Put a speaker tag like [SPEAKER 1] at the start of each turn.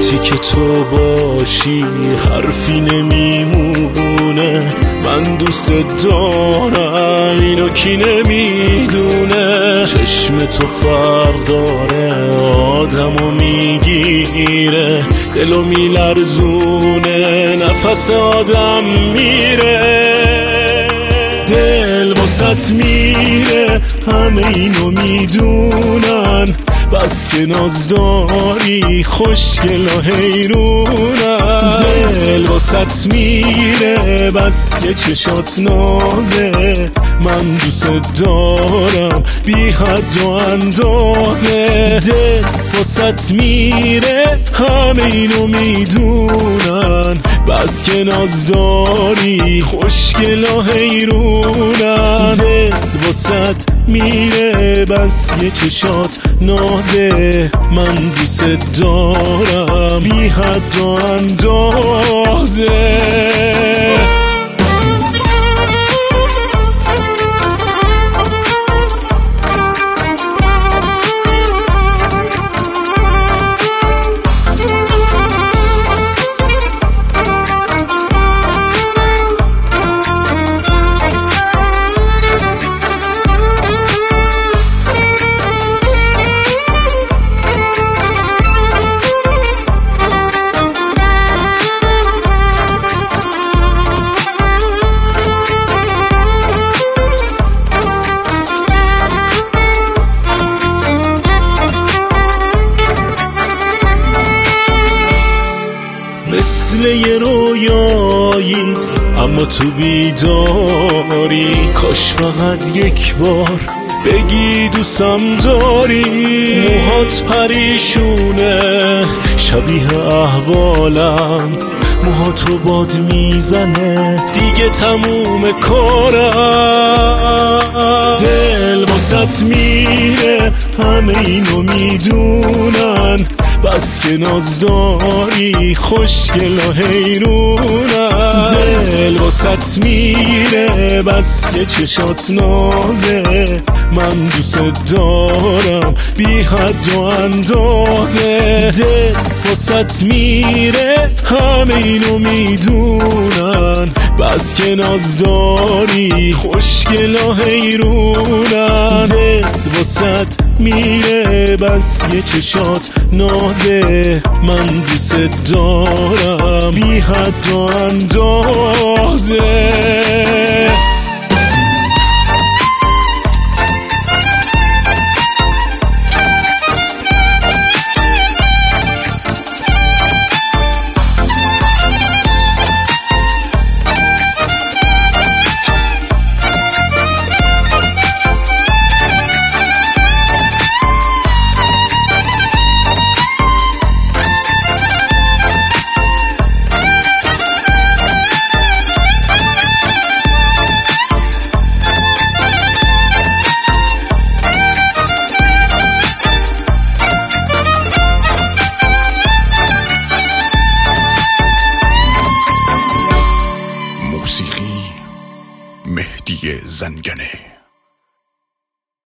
[SPEAKER 1] وقتی که تو باشی حرفی نمیمونه، من دوست دارم اینو کی نمیدونه. چشم تو فرق داره آدمو میگیره، دلو میلرزونه، نفس آدم میره. دل واسط میره همه اینو میدونن، بس که ناز داری خوشگل و حیرونن. دل واسط میره بس که چشات نازه، من دوست دارم بی حد و اندازه. دل واسط میره همه اینو میدونن، بس که ناز داری خوشگل و حیرونن. دل واسط میره بس یه چشات نازه، من دوست دارم بی حد و اندازه. مثل یه رویایی اما تو بیداری، کاش فقط یک بار بگی دوستم داری. موهات پریشونه شبیه احوالم، موهاتو باد میزنه دیگه تموم کارم. دل واسط میره همه اینو میدونن، بس که ناز داری خوشگل و حیرونن. دل واسط میره بس یه چشات نازه، من دوست دارم بی حد و اندازه. دل واسط میره همه اینو میدونن، بس که ناز داری خوشگل و حیرونن. دل واسط میره بس یه چشات نازه، من دوست دارم بی حد و اندازه.
[SPEAKER 2] مهدی زنگنه.